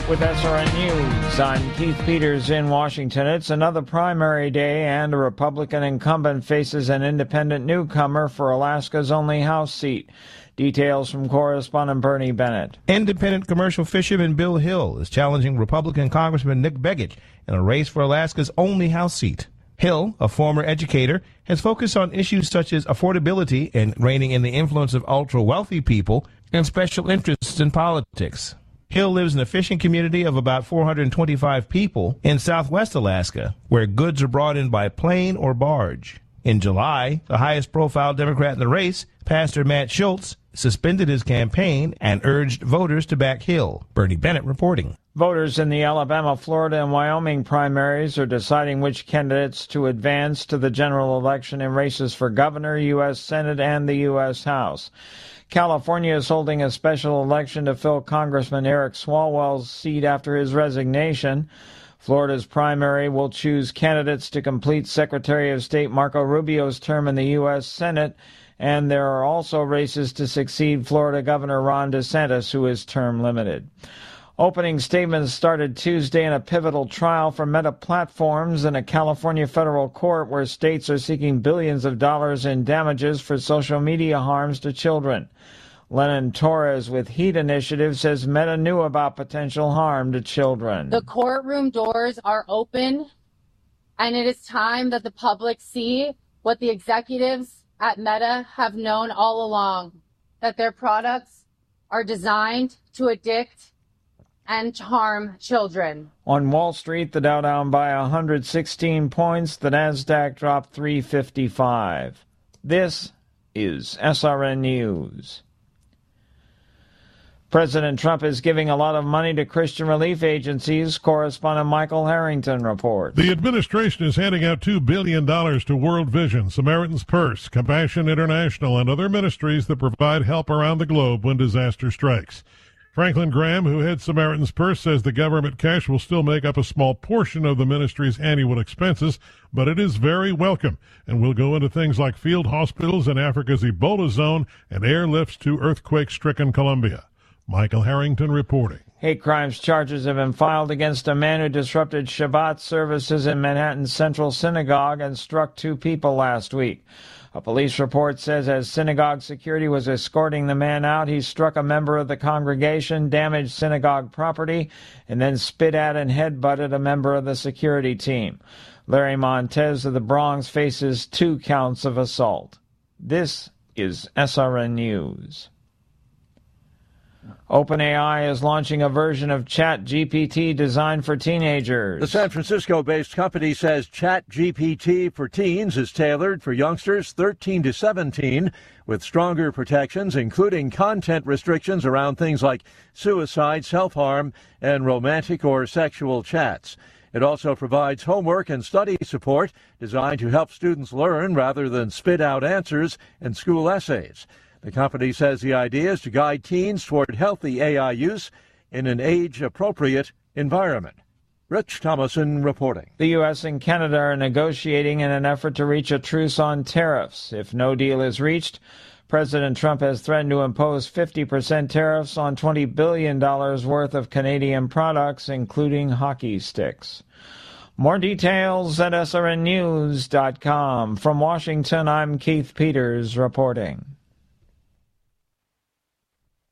With SRN News, I'm Keith Peters in Washington. It's another primary day, and a Republican incumbent faces an independent newcomer for Alaska's only House seat. Details from correspondent Bernie Bennett. Independent commercial fisherman Bill Hill is challenging Republican Congressman Nick Begich in a race for Alaska's only House seat. Hill, a former educator, has focused on issues such as affordability and reining in the influence of ultra-wealthy people and special interests in politics. Hill lives in a fishing community of about 425 people in southwest Alaska, where goods are brought in by plane or barge. In July, the highest-profile Democrat in the race, Pastor Matt Schultz, suspended his campaign and urged voters to back Hill. Bernie Bennett reporting. Voters in the Alabama, Florida, and Wyoming primaries are deciding which candidates to advance to the general election in races for governor, U.S. Senate, and the U.S. House. California is holding a special election to fill Congressman Eric Swalwell's seat after his resignation. Florida's primary will choose candidates to complete Secretary of State Marco Rubio's term in the U.S. Senate, and there are also races to succeed Florida Governor Ron DeSantis, who is term limited. Opening statements started Tuesday in a pivotal trial for Meta Platforms in a California federal court where states are seeking billions of dollars in damages for social media harms to children. Lennon Torres with Heat Initiative says Meta knew about potential harm to children. The courtroom doors are open, and it is time that the public see what the executives at Meta have known all along, that their products are designed to addict and to harm children. On Wall Street, the Dow down by 116 points, the Nasdaq dropped 355. This is SRN News. President Trump is giving a lot of money to Christian relief agencies. Correspondent Michael Harrington reports. The administration is handing out $2 billion to World Vision, Samaritan's Purse, Compassion International, and other ministries that provide help around the globe when disaster strikes. Franklin Graham, who heads Samaritan's Purse, says the government cash will still make up a small portion of the ministry's annual expenses, but it is very welcome and will go into things like field hospitals in Africa's Ebola zone and airlifts to earthquake-stricken Colombia. Michael Harrington reporting. Hate crimes charges have been filed against a man who disrupted Shabbat services in Manhattan's Central Synagogue and struck 2 people last week. A police report says as synagogue security was escorting the man out, he struck a member of the congregation, damaged synagogue property, and then spit at and headbutted a member of the security team. Larry Montez of the Bronx faces 2 counts of assault. This is SRN News. OpenAI is launching a version of ChatGPT designed for teenagers. The San Francisco-based company says ChatGPT for teens is tailored for youngsters 13 to 17 with stronger protections, including content restrictions around things like suicide, self-harm, and romantic or sexual chats. It also provides homework and study support designed to help students learn rather than spit out answers in school essays. The company says the idea is to guide teens toward healthy AI use in an age-appropriate environment. Rich Thomason reporting. The U.S. and Canada are negotiating in an effort to reach a truce on tariffs. If no deal is reached, President Trump has threatened to impose 50% tariffs on $20 billion worth of Canadian products, including hockey sticks. More details at srnnews.com. From Washington, I'm Keith Peters reporting.